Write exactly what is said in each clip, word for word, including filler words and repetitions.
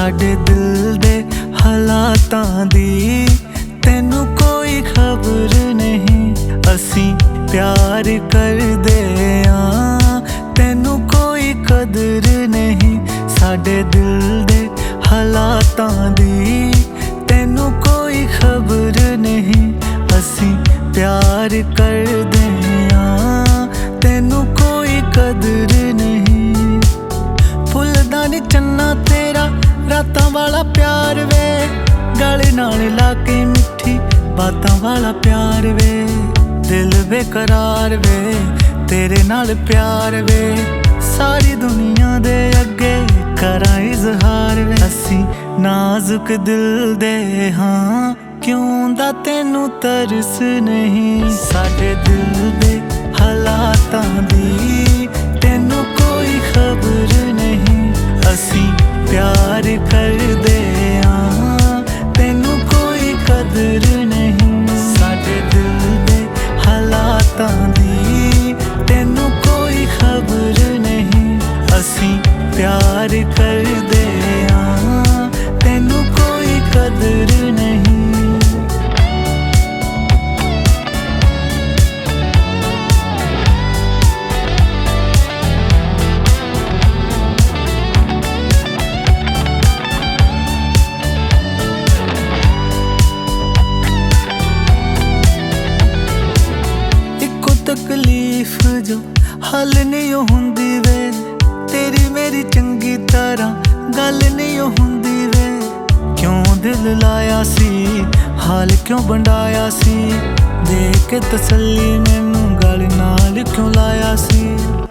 साडे दिल दे हालातां दी तैनू कोई खबर नहीं। असी प्यार करदे आ तैनू कोई कदर नहीं। साडे दिल दे हालातां दी तैनू कोई खबर नहीं। असी प्यार करदे आ तैनू कोई कदर नहीं। भुलदा नी चन्ना तेरा रातां वाला प्यार वे, गले नाल लाके मिठी बातां वाला प्यार वे। दिल बेकरार वे तेरे नाल प्यार वे, सारी दुनिया दे अगे करां इजहार वे। असी नाजुक दिल दे हाँ क्यों दा तैनू तरस नहीं। साडे दिल दे हालातां दी तैनू कोई खबर नहीं। असी प्यार करदे आ तैनू कोई कदर नहीं। साडे दिल दे हालातां दी तैनू कोई खबर नहीं। असी प्यार करदे आ तैनू कोई कदर नहीं। तकलीफ जो हल नहीं हुंदी वे, तेरी मेरी चंगी तरह गल नहीं हुंदी वे। क्यों दिल लाया सी हाल क्यों बंडाया सी, दे के तसल्ली मैनू गल नाल क्यों लाया सी।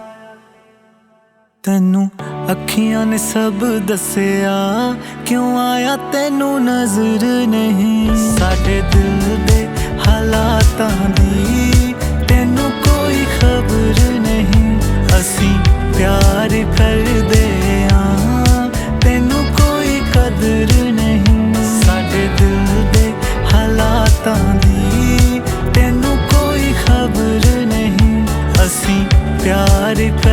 तैनू अखियां ने सब दसिया क्यों आया तैनू नजर नहीं। साडे दिल दे हालातां दी तैनू कोई खबर नहीं। असी प्यार करदे आ तैनू कोई कदर नहीं। साडे दिल दे हालातां दी तैनू कोई खबर नहीं। असी प्यार कर